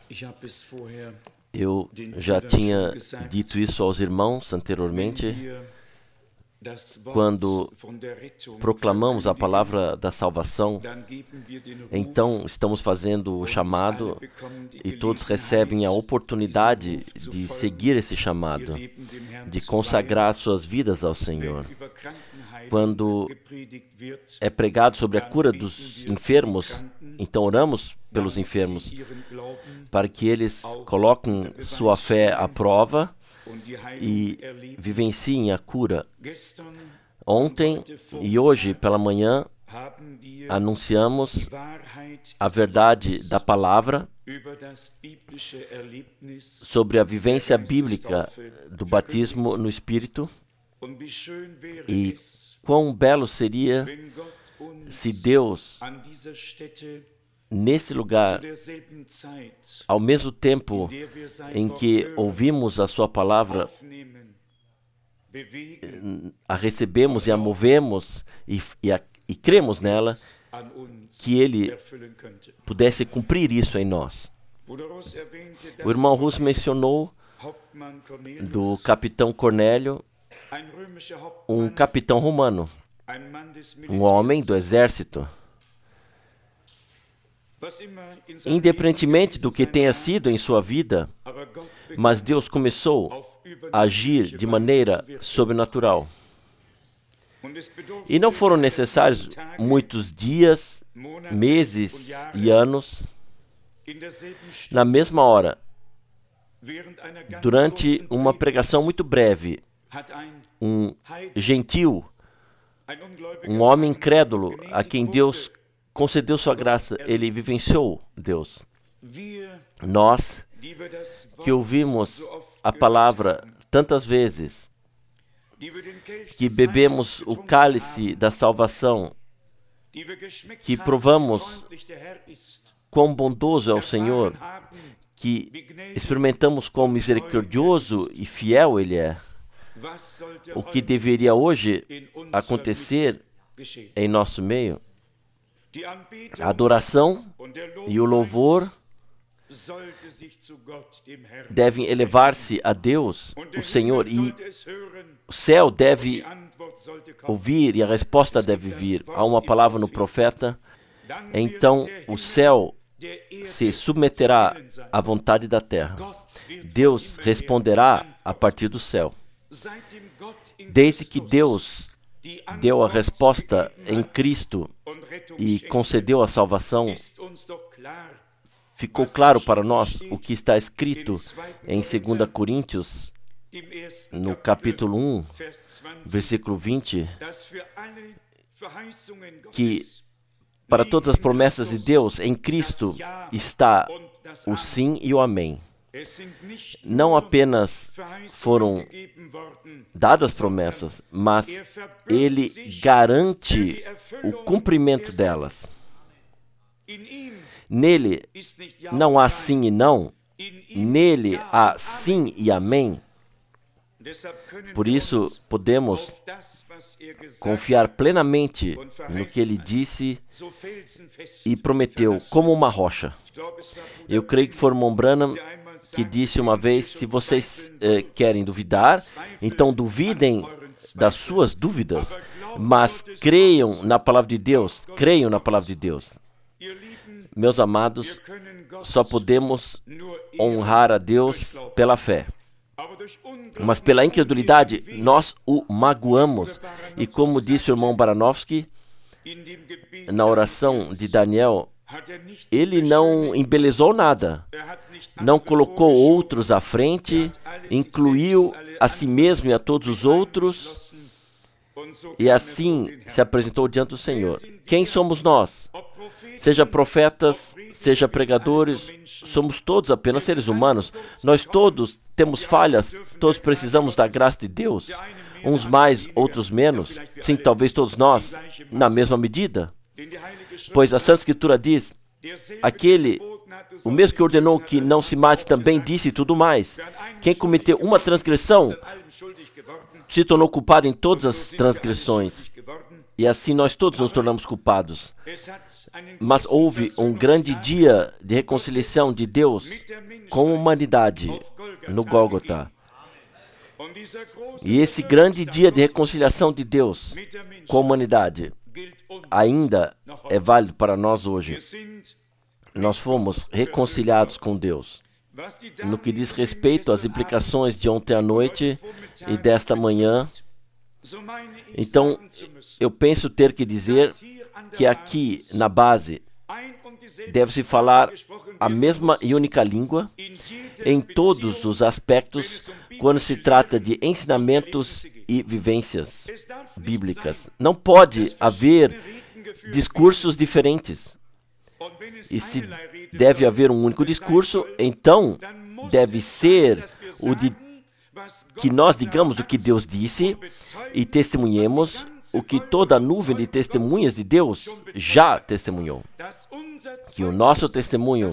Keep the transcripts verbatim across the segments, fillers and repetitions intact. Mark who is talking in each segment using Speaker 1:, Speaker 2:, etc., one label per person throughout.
Speaker 1: Eu já tinha dito isso aos irmãos anteriormente. Quando proclamamos a palavra da salvação, então estamos fazendo o chamado e todos recebem a oportunidade de seguir esse chamado, de consagrar suas vidas ao Senhor. Quando é pregado sobre a cura dos enfermos, então oramos pelos enfermos para que eles coloquem sua fé à prova e vivenciem a cura. Ontem e hoje pela manhã anunciamos a verdade da palavra sobre a vivência bíblica do batismo no Espírito. E quão belo seria se Deus, nesse lugar, ao mesmo tempo em que ouvimos a sua palavra, a recebemos e a movemos e, e, a, e cremos nela, que Ele pudesse cumprir isso em nós. O irmão Russo mencionou do capitão Cornélio, um capitão romano, um homem do exército. Independentemente do que tenha sido em sua vida, mas Deus começou a agir de maneira sobrenatural. E não foram necessários muitos dias, meses e anos. Na mesma hora, durante uma pregação muito breve, um gentil, um homem incrédulo, a quem Deus concedeu sua graça, ele vivenciou Deus. Nós, que ouvimos a palavra tantas vezes, que bebemos o cálice da salvação, que provamos quão bondoso é o Senhor, que experimentamos quão misericordioso e fiel Ele é. O que deveria hoje acontecer em nosso meio? A adoração e o louvor devem elevar-se a Deus, o Senhor, e o céu deve ouvir e a resposta deve vir. Há uma palavra no profeta, então o céu se submeterá à vontade da terra. Deus responderá a partir do céu. Desde que Deus deu a resposta em Cristo e concedeu a salvação, ficou claro para nós o que está escrito em dois Coríntios, no capítulo um, versículo vinte, que para todas as promessas de Deus, em Cristo está o sim e o amém. Não apenas foram dadas promessas, mas Ele garante o cumprimento delas. Nele não há sim e não, nele há sim e amém. Por isso, podemos confiar plenamente no que Ele disse e prometeu, como uma rocha. Eu creio que foi o irmão Branham que disse uma vez, se vocês eh, querem duvidar, então duvidem das suas dúvidas, mas creiam na palavra de Deus, creiam na palavra de Deus. Meus amados, só podemos honrar a Deus pela fé. Mas pela incredulidade, nós o magoamos. E como disse o irmão Baranovski, na oração de Daniel, ele não embelezou nada, não colocou outros à frente, incluiu a si mesmo e a todos os outros, e assim se apresentou diante do Senhor. Quem somos nós? Seja profetas, seja pregadores, somos todos apenas seres humanos. Nós todos temos falhas, todos precisamos da graça de Deus. Uns mais, outros menos. Sim, talvez todos nós, na mesma medida. Pois a Santa Escritura diz, aquele, o mesmo que ordenou que não se mate, também disse tudo mais. Quem cometeu uma transgressão se tornou culpado em todas as transgressões. E assim nós todos nos tornamos culpados. Mas houve um grande dia de reconciliação de Deus com a humanidade no Gólgota. E esse grande dia de reconciliação de Deus com a humanidade ainda é válido para nós hoje. Nós fomos reconciliados com Deus. No que diz respeito às implicações de ontem à noite e desta manhã, então, eu penso ter que dizer que aqui, na base, deve-se falar a mesma e única língua em todos os aspectos quando se trata de ensinamentos e vivências bíblicas. Não pode haver discursos diferentes. E se deve haver um único discurso, então deve ser o de que nós digamos o que Deus disse e testemunhemos o que toda a nuvem de testemunhas de Deus já testemunhou. Que o nosso testemunho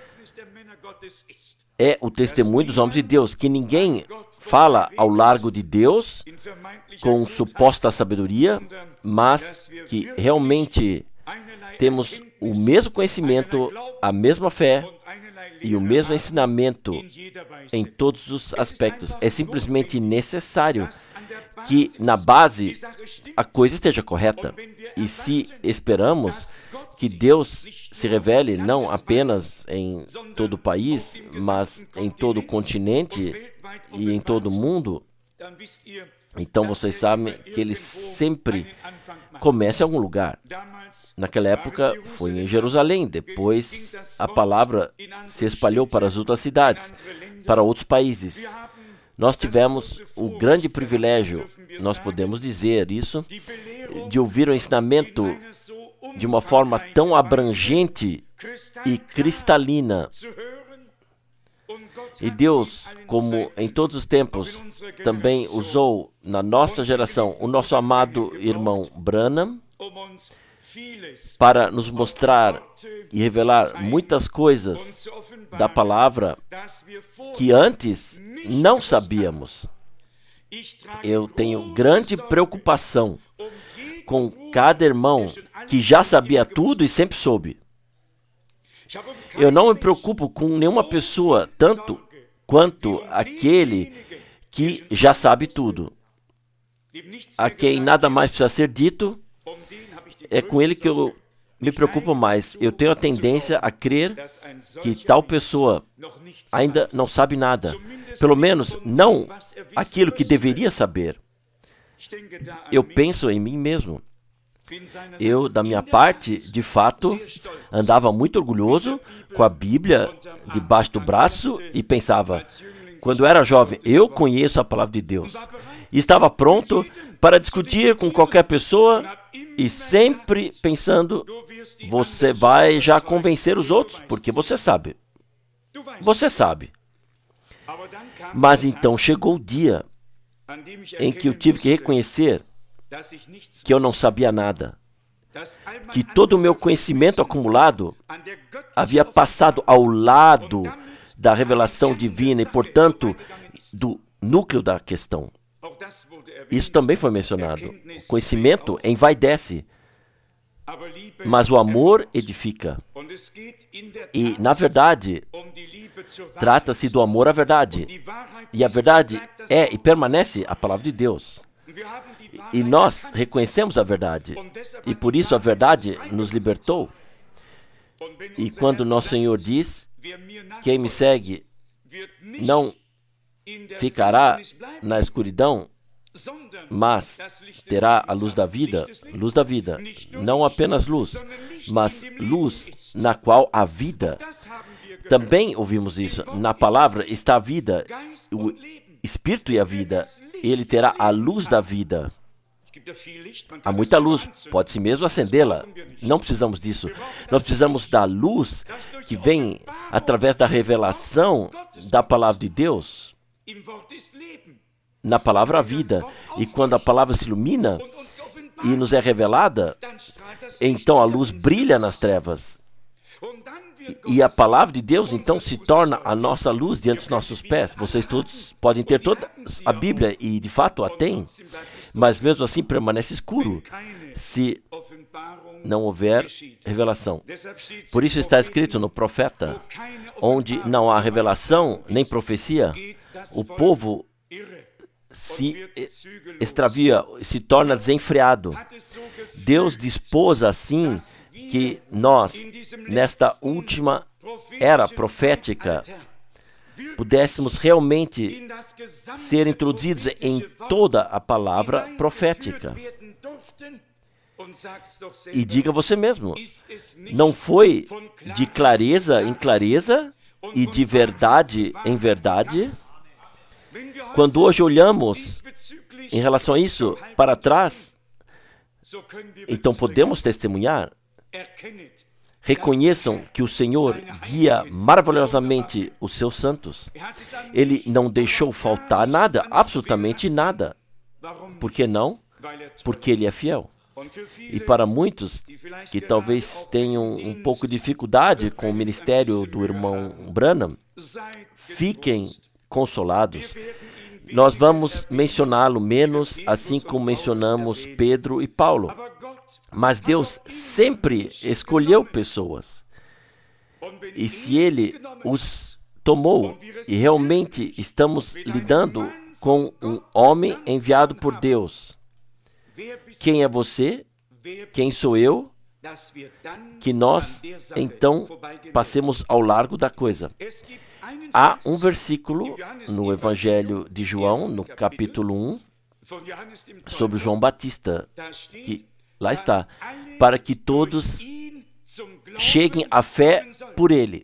Speaker 1: é o testemunho dos homens de Deus, que ninguém fala ao largo de Deus com suposta sabedoria, mas que realmente temos o mesmo conhecimento, a mesma fé e o mesmo ensinamento em todos os aspectos. É simplesmente necessário que, na base, a coisa esteja correta. E se esperamos que Deus se revele não apenas em todo o país, mas em todo o continente e em todo o mundo, então vocês sabem que ele sempre começa em algum lugar. Naquela época foi em Jerusalém, depois a palavra se espalhou para as outras cidades, para outros países. Nós tivemos o grande privilégio, nós podemos dizer isso, de ouvir o ensinamento de uma forma tão abrangente e cristalina. E Deus, como em todos os tempos, também usou na nossa geração o nosso amado irmão Branham para nos mostrar e revelar muitas coisas da palavra que antes não sabíamos. Eu tenho grande preocupação com cada irmão que já sabia tudo e sempre soube. Eu não me preocupo com nenhuma pessoa tanto quanto aquele que já sabe tudo. A quem nada mais precisa ser dito, é com ele que eu me preocupo mais. Eu tenho a tendência a crer que tal pessoa ainda não sabe nada. Pelo menos não aquilo que deveria saber. Eu penso em mim mesmo. Eu, da minha parte, de fato, andava muito orgulhoso com a Bíblia debaixo do braço e pensava, quando eu era jovem, eu conheço a palavra de Deus. E estava pronto para discutir com qualquer pessoa e sempre pensando, você vai já convencer os outros, porque você sabe. Você sabe. Mas então chegou o dia em que eu tive que reconhecer que eu não sabia nada, que todo o meu conhecimento acumulado havia passado ao lado da revelação divina e, portanto, do núcleo da questão. Isso também foi mencionado. O conhecimento envaidece, mas o amor edifica. E, na verdade, trata-se do amor à verdade. E a verdade é e permanece a palavra de Deus. E nós reconhecemos a verdade. E por isso a verdade nos libertou. E quando nosso Senhor diz, quem me segue não ficará na escuridão, mas terá a luz da vida, luz da vida, não apenas luz, mas luz na qual há vida. Também ouvimos isso. Na palavra está a vida, o Espírito e a vida. Ele terá a luz da vida. Há muita luz, pode-se mesmo acendê-la. Não precisamos disso. Nós precisamos da luz que vem através da revelação da palavra de Deus. Na palavra a vida. E quando a palavra se ilumina e nos é revelada, então a luz brilha nas trevas. E a palavra de Deus, então, se torna a nossa luz diante dos nossos pés. Vocês todos podem ter toda a Bíblia, e de fato a têm, mas mesmo assim permanece escuro. se não houver revelação. Por isso está escrito no profeta, onde não há revelação nem profecia, o povo se extravia, se torna desenfreado. Deus dispôs assim que nós, nesta última era profética, pudéssemos realmente ser introduzidos em toda a palavra profética. E diga você mesmo, não foi de clareza em clareza e de verdade em verdade? Quando hoje olhamos em relação a isso para trás, então podemos testemunhar. Reconheçam que o Senhor guia maravilhosamente os seus santos. Ele não deixou faltar nada, absolutamente nada. Por que não? Porque Ele é fiel. E para muitos que talvez tenham um pouco de dificuldade com o ministério do irmão Branham, fiquem consolados. Nós vamos mencioná-lo menos, assim como mencionamos Pedro e Paulo. Mas Deus sempre escolheu pessoas. E se Ele os tomou, e realmente estamos lidando com um homem enviado por Deus, quem é você? Quem sou eu? Que nós, então, passemos ao largo da coisa. Há um versículo no Evangelho de João, no capítulo um, sobre João Batista, que lá está, para que todos cheguem à fé por ele.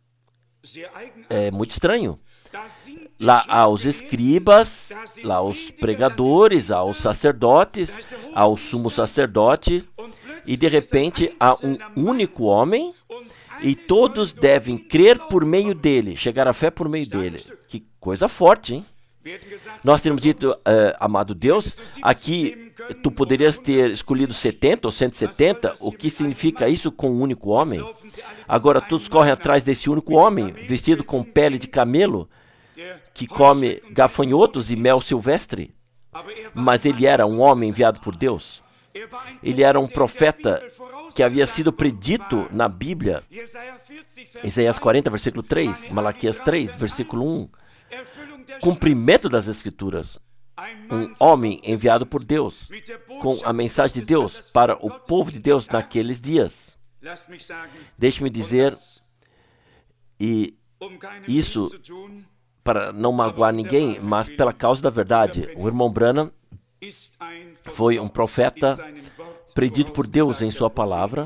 Speaker 1: É muito estranho. Lá há os escribas, lá há os pregadores, há os sacerdotes, há o sumo sacerdote, e de repente há um único homem, e todos devem crer por meio dele, chegar à fé por meio dele. Que coisa forte, hein? Nós temos dito, uh, amado Deus, aqui tu poderias ter escolhido setenta ou cento e setenta, o que significa isso com um único homem? Agora todos correm atrás desse único homem, vestido com pele de camelo, que come gafanhotos e mel silvestre. Mas ele era um homem enviado por Deus. Ele era um profeta que havia sido predito na Bíblia. Isaías quarenta, versículo três, Malaquias três, versículo um. Cumprimento das Escrituras. Um homem enviado por Deus, com a mensagem de Deus para o povo de Deus naqueles dias. Deixe-me dizer, e isso para não magoar ninguém, mas pela causa da verdade. O irmão Branham foi um profeta predito por Deus em sua palavra,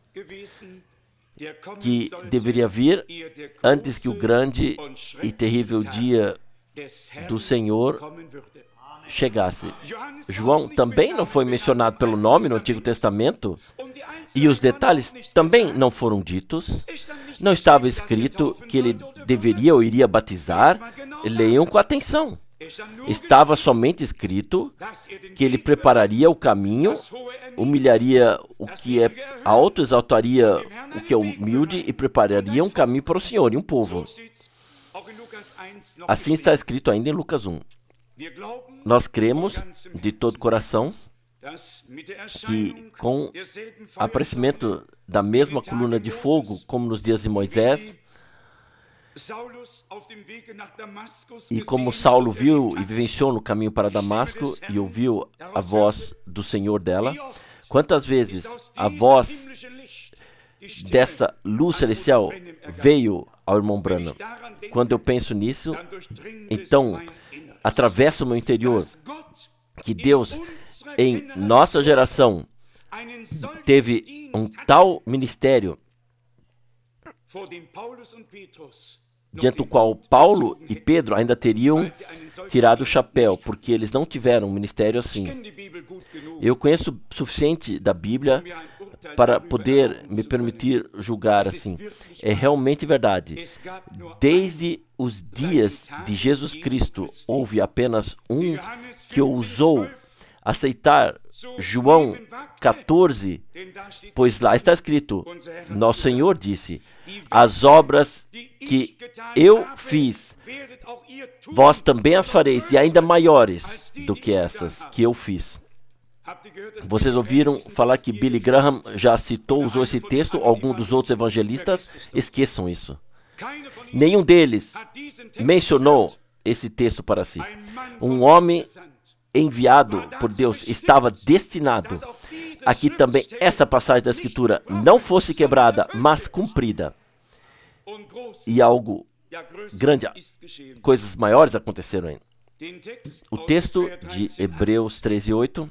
Speaker 1: que deveria vir antes que o grande e terrível dia do Senhor chegasse. João também não foi mencionado pelo nome no Antigo Testamento, e os detalhes também não foram ditos. Não estava escrito que ele deveria ou iria batizar. Leiam com atenção. Estava somente escrito que ele prepararia o caminho, humilharia o que é alto, exaltaria o que é humilde e prepararia um caminho para o Senhor e um povo. Assim está escrito ainda em Lucas um. Nós cremos de todo o coração que com o aparecimento da mesma coluna de fogo, como nos dias de Moisés, e como Saulo viu e vivenciou no caminho para Damasco e ouviu a voz do Senhor dela, quantas vezes a voz dessa luz celestial veio ao irmão Branham? Quando eu penso nisso, então atravessa o meu interior que Deus, em nossa geração, teve um tal ministério diante do qual Paulo e Pedro ainda teriam tirado o chapéu, porque eles não tiveram um ministério assim. Eu conheço o suficiente da Bíblia para poder me permitir julgar assim. É realmente verdade. Desde os dias de Jesus Cristo, houve apenas um que ousou aceitar João catorze, pois lá está escrito, nosso Senhor disse, as obras que eu fiz, vós também as fareis, e ainda maiores do que essas que eu fiz. Vocês ouviram falar que Billy Graham já citou, usou esse texto? Algum dos outros evangelistas? Esqueçam isso. Nenhum deles mencionou esse texto para si. Um homem enviado por Deus estava destinado a que também essa passagem da Escritura não fosse quebrada, mas cumprida. E algo grande, coisas maiores aconteceram ainda. O texto de Hebreus treze, oito,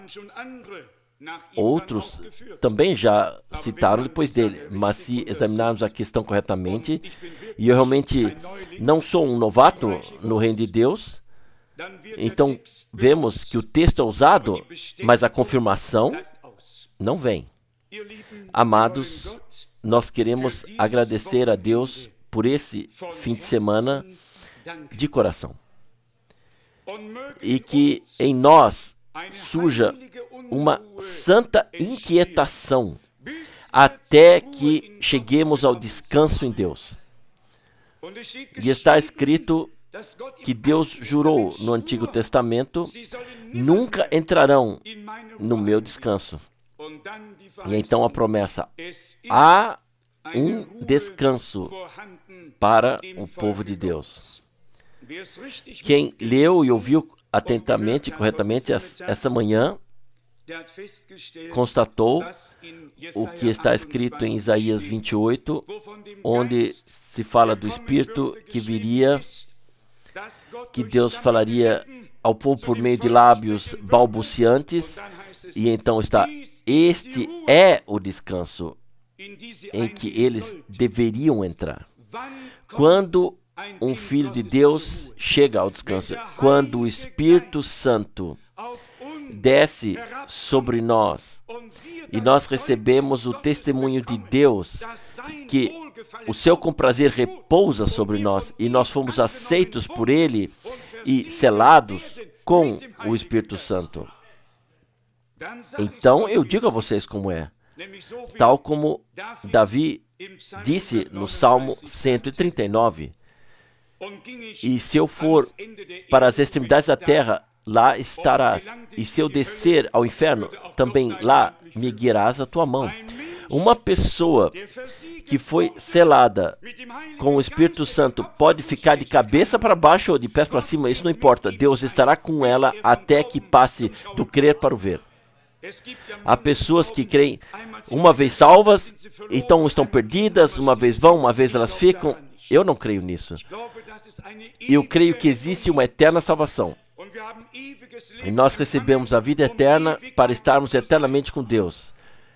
Speaker 1: outros também já citaram depois dele, mas se examinarmos a questão corretamente, e eu realmente não sou um novato no reino de Deus, então vemos que o texto é usado, mas a confirmação não vem. Amados, nós queremos agradecer a Deus por esse fim de semana de coração. E que em nós surja uma santa inquietação até que cheguemos ao descanso em Deus. E está escrito que Deus jurou no Antigo Testamento: nunca entrarão no meu descanso. E então a promessa: há um descanso para o povo de Deus. Quem leu e ouviu atentamente e corretamente essa manhã constatou o que está escrito em Isaías vinte e oito, onde se fala do Espírito que viria, que Deus falaria ao povo por meio de lábios balbuciantes, e então está: este é o descanso em que eles deveriam entrar. Quando um filho de Deus chega ao descanso, quando o Espírito Santo desce sobre nós e nós recebemos o testemunho de Deus, que o seu comprazer repousa sobre nós e nós fomos aceitos por Ele e selados com o Espírito Santo. Então eu digo a vocês como é, tal como Davi disse no Salmo cento e trinta e nove: e se eu for para as extremidades da terra, lá estarás, e se eu descer ao inferno, também lá me guiarás a tua mão. Uma pessoa que foi selada com o Espírito Santo pode ficar de cabeça para baixo ou de pés para cima, isso não importa. Deus estará com ela até que passe do crer para o ver. Há pessoas que creem uma vez salvas, então estão perdidas, uma vez vão, uma vez elas ficam. Eu não creio nisso. Eu creio que existe uma eterna salvação. E nós recebemos a vida eterna para estarmos eternamente com Deus.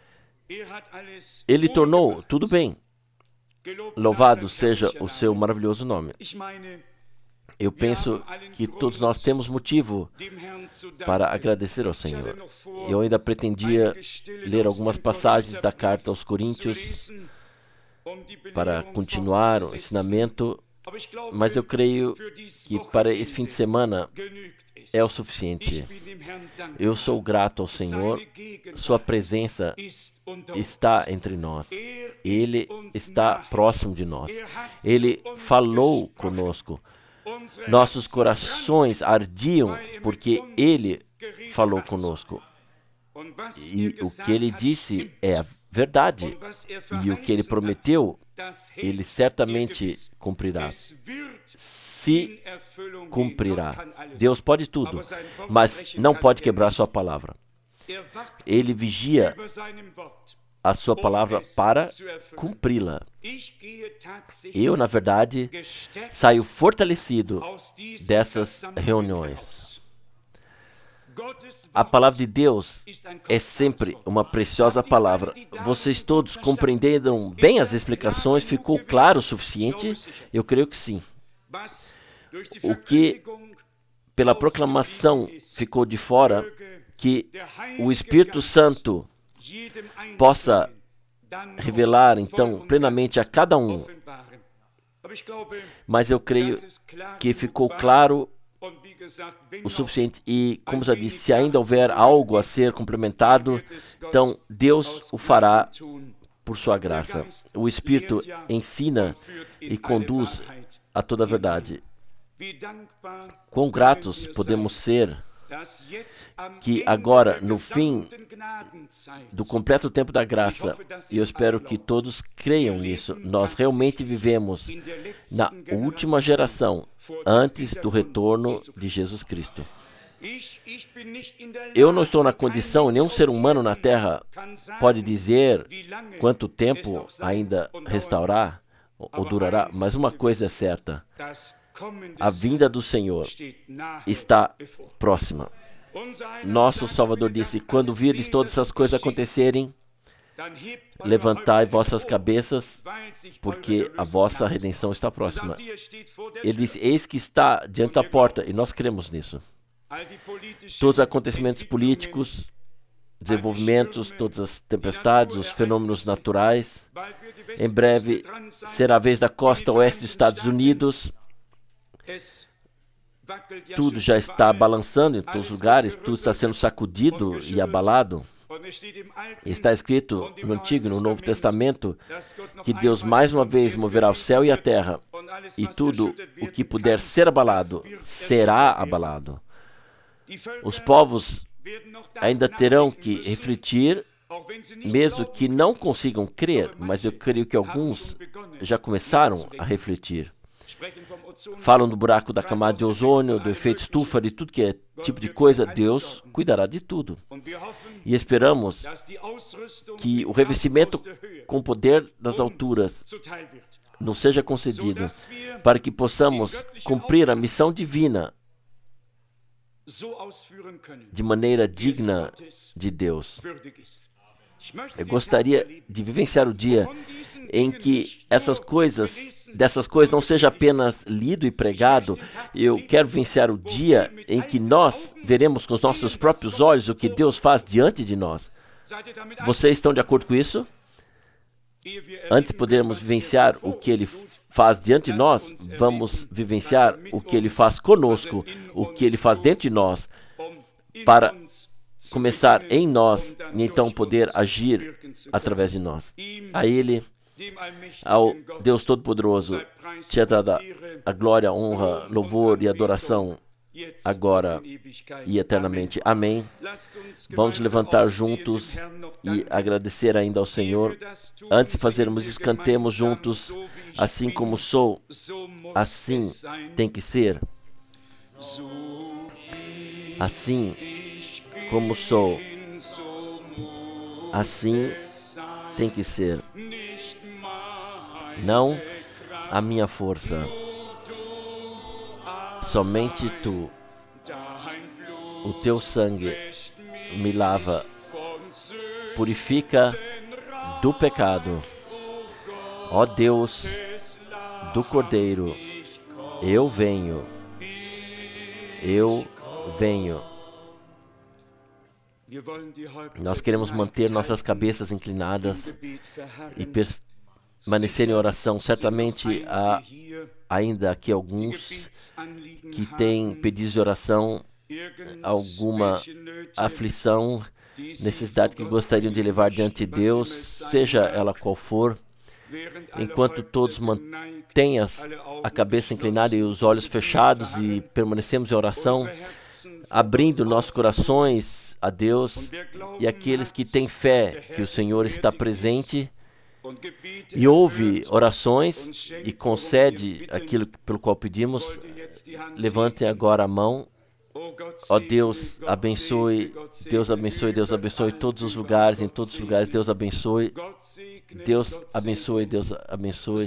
Speaker 1: Ele tornou tudo bem. Louvado seja o seu maravilhoso nome. Eu penso que todos nós temos motivo para agradecer ao Senhor. Eu ainda pretendia ler algumas passagens da carta aos Coríntios para continuar o ensinamento, mas eu creio que para esse fim de semana é o suficiente. Eu sou grato ao Senhor, sua presença está entre nós. Ele está próximo de nós. Ele falou conosco. Nossos corações ardiam porque Ele falou conosco. E o que Ele disse é a verdade. E o que Ele prometeu, Ele certamente cumprirá. Se cumprirá. Deus pode tudo, mas não pode quebrar sua palavra. Ele vigia a sua palavra para cumpri-la. Eu, na verdade, saio fortalecido dessas reuniões. A palavra de Deus é sempre uma preciosa palavra. Vocês todos compreenderam bem as explicações? Ficou claro o suficiente? Eu creio que sim. O que pela proclamação ficou de fora, que o Espírito Santo possa revelar então plenamente a cada um. Mas eu creio que ficou claro o suficiente, e como já disse, se ainda houver algo a ser complementado, então Deus o fará por sua graça. O Espírito ensina e conduz a toda a verdade. Quão gratos podemos ser que agora, no fim do completo tempo da graça, e eu espero que todos creiam nisso, nós realmente vivemos na última geração, antes do retorno de Jesus Cristo. Eu não estou na condição, nenhum ser humano na Terra pode dizer quanto tempo ainda restaurar ou durará, mas uma coisa é certa: a vinda do Senhor está próxima. Nosso Salvador disse: quando virdes todas essas coisas acontecerem, levantai vossas cabeças, porque a vossa redenção está próxima. Ele disse: eis que está diante da porta, e nós cremos nisso. Todos os acontecimentos políticos, desenvolvimentos, todas as tempestades, os fenômenos naturais. Em breve será a vez da costa oeste dos Estados Unidos. Tudo já está balançando em todos os lugares, tudo está sendo sacudido e abalado. Está escrito no Antigo e no Novo Testamento que Deus mais uma vez moverá o céu e a terra, e tudo o que puder ser abalado será abalado. Os povos ainda terão que refletir, mesmo que não consigam crer, mas eu creio que alguns já começaram a refletir. Falam do buraco da camada de ozônio, do efeito estufa, de tudo que é tipo de coisa. Deus cuidará de tudo. E esperamos que o revestimento com o poder das alturas nos seja concedido, para que possamos cumprir a missão divina de maneira digna de Deus. Eu gostaria de vivenciar o dia em que essas coisas, dessas coisas não seja apenas lido e pregado. Eu quero vivenciar o dia em que nós veremos com os nossos próprios olhos o que Deus faz diante de nós. Vocês estão de acordo com isso? Antes de podermos vivenciar o que Ele faz diante de nós, vamos vivenciar o que Ele faz conosco, o que Ele faz dentro de nós, para começar em nós e então poder agir através de nós. A Ele, ao Deus Todo-Poderoso, seja dada a glória, a honra, louvor e adoração, agora e eternamente. Amém. Vamos levantar juntos e agradecer ainda ao Senhor. Antes de fazermos isso, cantemos juntos: assim como sou, assim tem que ser. Assim como sou, assim tem que ser. Não a minha força, somente Tu. O Teu sangue me lava, purifica do pecado. Ó Deus do Cordeiro, eu venho, eu venho. Nós queremos manter nossas cabeças inclinadas e permanecer em oração. Certamente há ainda aqui alguns que têm pedidos de oração, alguma aflição, necessidade que gostariam de levar diante de Deus, seja ela qual for. Enquanto todos mantêm a cabeça inclinada e os olhos fechados e permanecemos em oração, abrindo nossos corações a Deus, e aqueles que têm fé que o Senhor está presente e ouve orações e concede aquilo pelo qual pedimos, levantem agora a mão. Ó Deus, abençoe, Deus abençoe, Deus abençoe todos os lugares, em todos os lugares, Deus abençoe, Deus abençoe, Deus abençoe.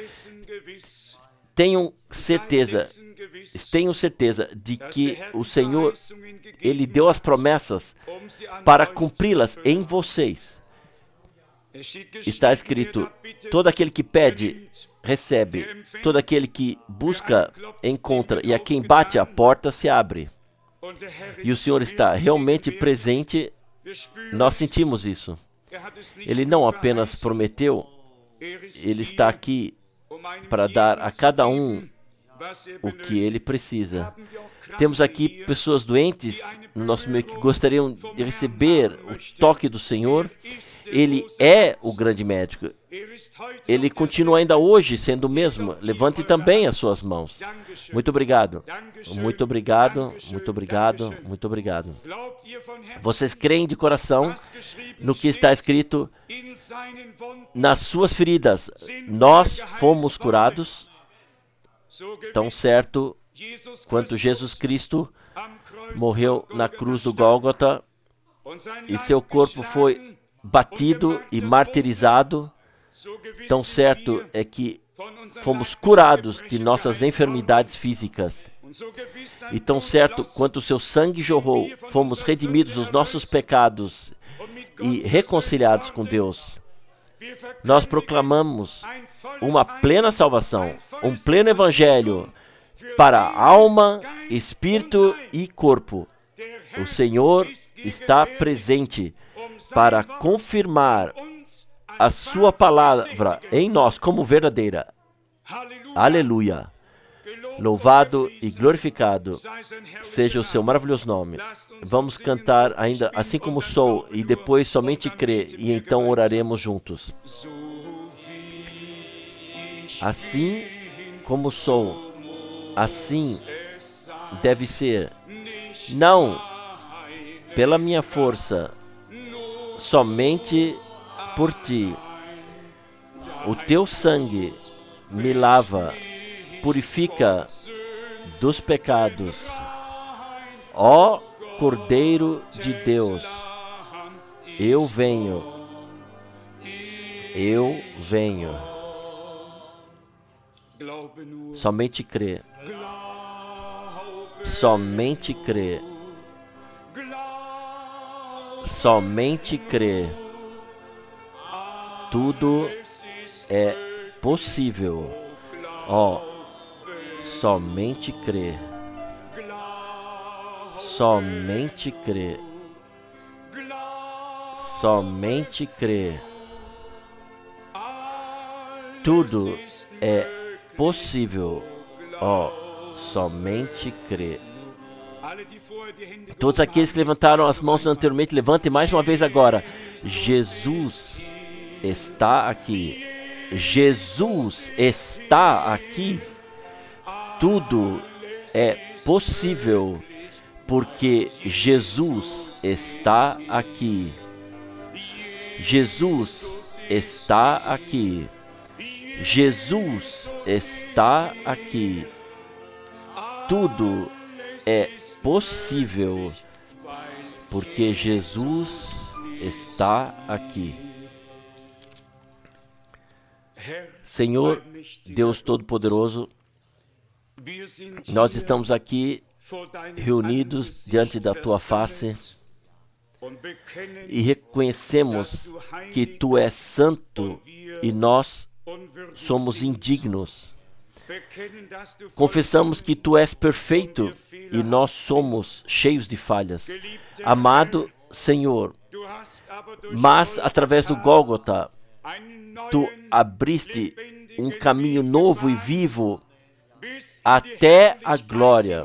Speaker 1: Tenham certeza, tenham certeza de que o Senhor, Ele deu as promessas para cumpri-las em vocês. Está escrito: todo aquele que pede, recebe. Todo aquele que busca, encontra. E a quem bate, a porta se abre. E o Senhor está realmente presente. Nós sentimos isso. Ele não apenas prometeu, Ele está aqui para dar a cada um o que ele precisa. Temos aqui pessoas doentes no nosso meio que gostariam de receber o toque do Senhor. Ele é o grande médico. Ele continua ainda hoje sendo o mesmo. Levante também as suas mãos. Muito obrigado. Muito obrigado. Muito obrigado. Muito obrigado. Vocês creem de coração no que está escrito? Nas suas feridas nós fomos curados. Tão certo quanto Jesus Cristo morreu na cruz do Gólgota e seu corpo foi batido e martirizado, tão certo é que fomos curados de nossas enfermidades físicas. E tão certo quanto o seu sangue jorrou, fomos redimidos dos nossos pecados e reconciliados com Deus. Nós proclamamos uma plena salvação, um pleno evangelho para alma, espírito e corpo. O Senhor está presente para confirmar a sua palavra em nós como verdadeira. Aleluia! Louvado e glorificado seja o seu maravilhoso nome. Vamos cantar ainda Assim Como Sou e depois Somente Crê e então oraremos juntos. Assim como sou, assim deve ser. Não pela minha força, somente por ti. O teu sangue me lava, purifica dos pecados. Ó Cordeiro de Deus, eu venho, eu venho. Somente crê, somente crê, somente crê. Tudo é possível. Ó, somente crê, somente crê, somente crê. Tudo é possível. Ó, somente crê. Todos aqueles que levantaram as mãos anteriormente, levantem mais uma vez agora. Jesus está aqui. Jesus está aqui. Tudo é possível porque Jesus está aqui. Jesus está aqui. Jesus está aqui. Tudo é possível porque Jesus está aqui. Senhor, Deus Todo-Poderoso, nós estamos aqui reunidos diante da Tua face e reconhecemos que Tu és santo e nós somos indignos. Confessamos que Tu és perfeito e nós somos cheios de falhas. Amado Senhor, mas através do Gólgota, Tu abriste um caminho novo e vivo até a glória.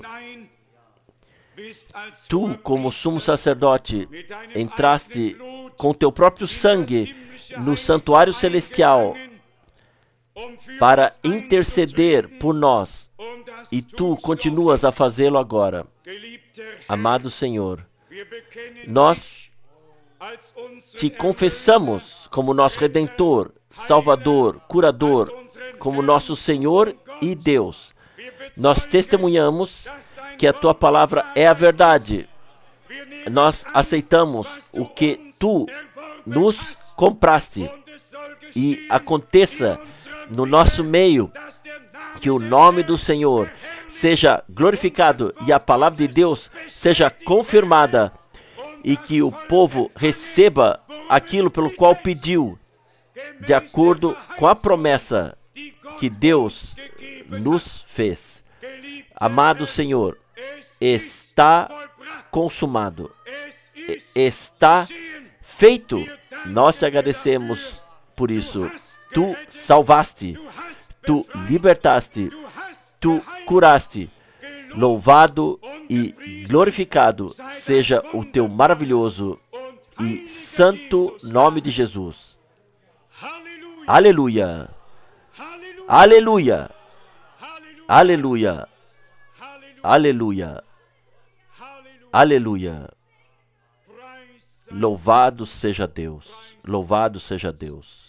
Speaker 1: Tu, como sumo sacerdote, entraste com Teu próprio sangue no santuário celestial para interceder por nós, e Tu continuas a fazê-lo agora. Amado Senhor, nós Te confessamos como nosso Redentor, Salvador, Curador, como nosso Senhor e Deus. Nós testemunhamos que a Tua palavra é a verdade. Nós aceitamos o que Tu nos compraste. E aconteça no nosso meio que o nome do Senhor seja glorificado e a palavra de Deus seja confirmada e que o povo receba aquilo pelo qual pediu, de acordo com a promessa que Deus nos fez. Amado Senhor, está consumado, está feito. Nós Te agradecemos por isso. Tu salvaste, Tu libertaste, tu curaste. Louvado e glorificado seja o teu maravilhoso e santo nome de Jesus. Aleluia. Aleluia. Aleluia. Aleluia. Aleluia. Louvado seja Deus. Louvado seja Deus.